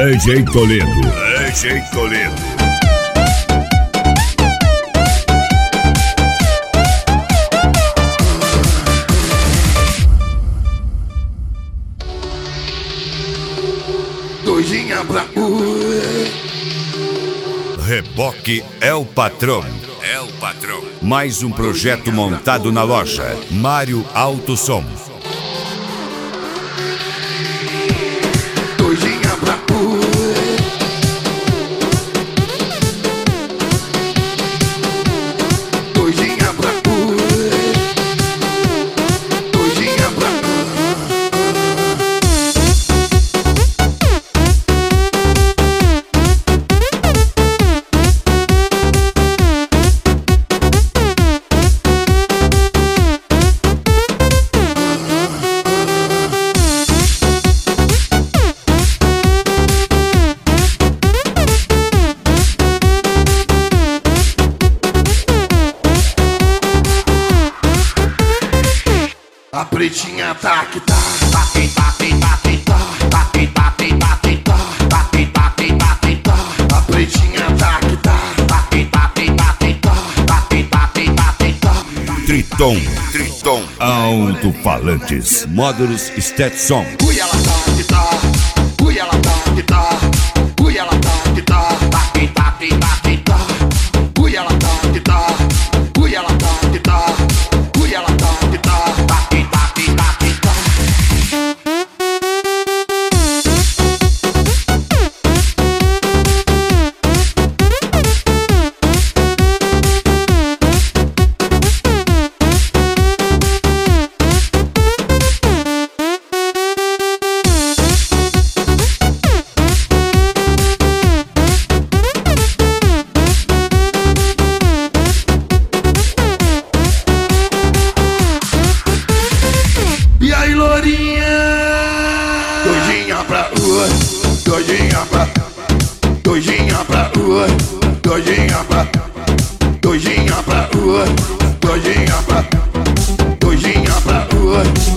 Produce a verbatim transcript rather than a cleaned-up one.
D J Toledo. D J Toledo. Doidinha pra ui. Reboque é o patrão. É o patrão. Mais um projeto montado na loja Mário Alto Som. Doidinha pra ui. Doidinha pra ui. Doidinha pra a pretinha tá que tá. Bate, bate, bate, tá. Bate, bate, bate, tá. Bate, bate, bate, tá. A pretinha tá que tá. Bate, bate, bate, tá. Bate, bate, bate, tá. Triton. Triton. Alto-falantes. Módulos Stetson. Ui, ela tá que tá. Ui, ela tá que tá. Ui, ela tá que tá. Bate, bate, bate, tá. Ui, ela tá que tá. Ui, ela tá que tá. Ui, ela tá que tá. Bate, bate, bate, tá. E aí, lourinha? Doidinha pra ui, doidinha pra, doidinha pra ui, doidinha pra, doidinha pra ui, doidinha pra, doidinha pra ui.